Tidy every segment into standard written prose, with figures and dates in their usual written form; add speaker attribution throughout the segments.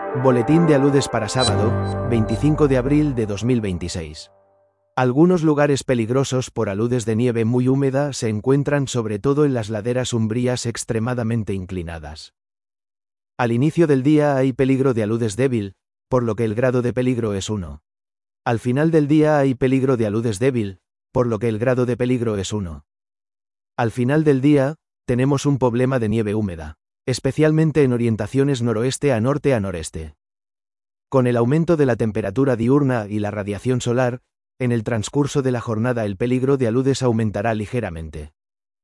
Speaker 1: Boletín de aludes para sábado, 25 de abril de 2026. Algunos lugares peligrosos por aludes de nieve muy húmeda se encuentran sobre todo en las laderas umbrías extremadamente inclinadas. Al inicio del día hay peligro de aludes débil, por lo que el grado de peligro es 1. Al final del día hay peligro de aludes débil, por lo que el grado de peligro es 1. Al final del día, tenemos un problema de nieve húmeda, especialmente en orientaciones noroeste a norte a noreste. Con el aumento de la temperatura diurna y la radiación solar, en el transcurso de la jornada el peligro de aludes aumentará ligeramente.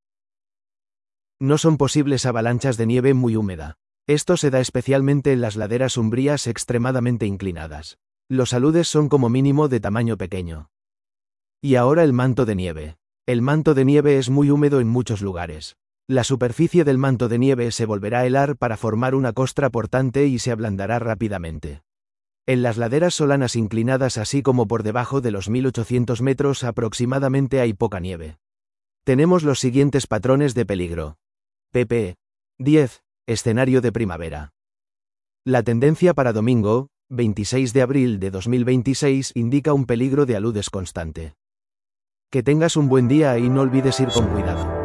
Speaker 1: No son posibles avalanchas de nieve muy húmeda. Esto se da especialmente en las laderas umbrías extremadamente inclinadas. Los aludes son como mínimo de tamaño pequeño. Y ahora el manto de nieve. El manto de nieve es muy húmedo en muchos lugares. La superficie del manto de nieve se volverá helar para formar una costra portante y se ablandará rápidamente. En las laderas solanas inclinadas así como por debajo de los 1800 metros aproximadamente hay poca nieve. Tenemos los siguientes patrones de peligro. pp. 10. Escenario de primavera. La tendencia para domingo, 26 de abril de 2026 indica un peligro de aludes constante. Que tengas un buen día y no olvides ir con cuidado.